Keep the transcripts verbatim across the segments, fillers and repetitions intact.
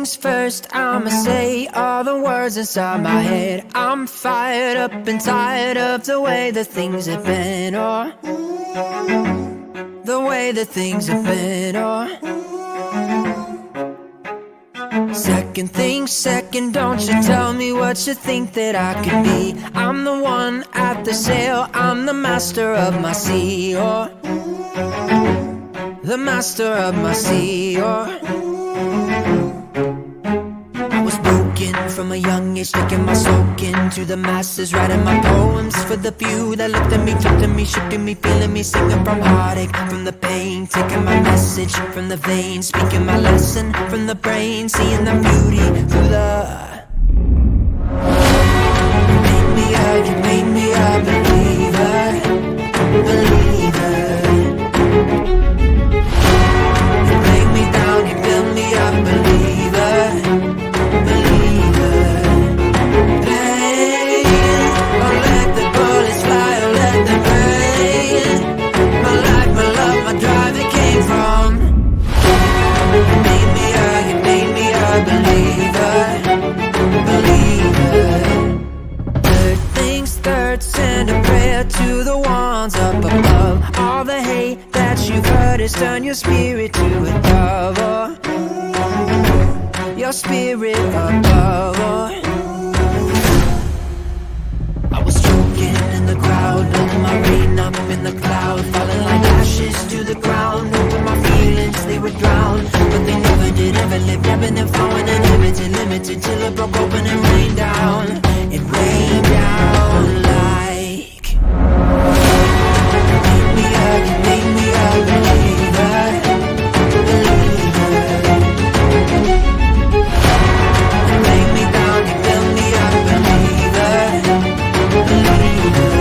things first, I'ma say all the words inside my head. I'm fired up and tired of the way that things have been, oh, the way that things have been, oh. Second thing second, don't you tell me what you think that I could be. I'm the one at the sail, I'm the master of my sea, oh, the master of my sea, oh. I was broken from a young age, taking my soak into the masses, writing my poems for the few that looked at me, took to me, shaking me, feeling me, singing from heartache, from the pain, taking my message from the veins, speaking my lesson from the brain, seeing the beauty through the. You made me a, you made me a believer, believer. You break me down, you build me up, believer, believer. Hey, oh, let the bullets fly, oh, let them rain. My life, my love, my drive, it came from. You made me a, you made me a believer, believer. Third things third, send a prayer to the ones up above. All the hate that you've heard has turned your spirit to a dove, oh, your spirit above, oh. I was choking in the crowd, letting my rain up in the cloud, falling like ashes to the ground, hoping my feelings they would drown, but they never did, ever lived, ebbing and flowing and limited, limited, till it broke open and rained down, it rained down like. You made me a, you made me a believer, believer. You break me down, you build me up, believer, believer.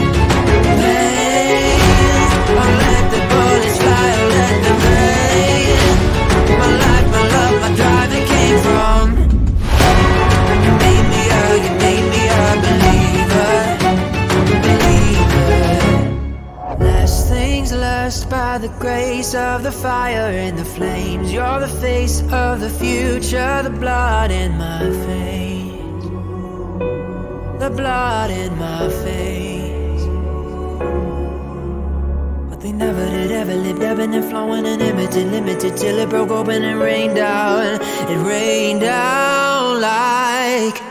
Hey, oh, let the bullets fly, oh, let them rain. My life, my love, my drive, it came from. You made me a, you made me a believer, believer. Last things last, by the grace of the fire and the flames. You're the face of the future, the blood in my veins, the blood in my face. But they never did, ever lived, ebbing and flowing and limited, limited, till it broke open and rained down. It rained down like.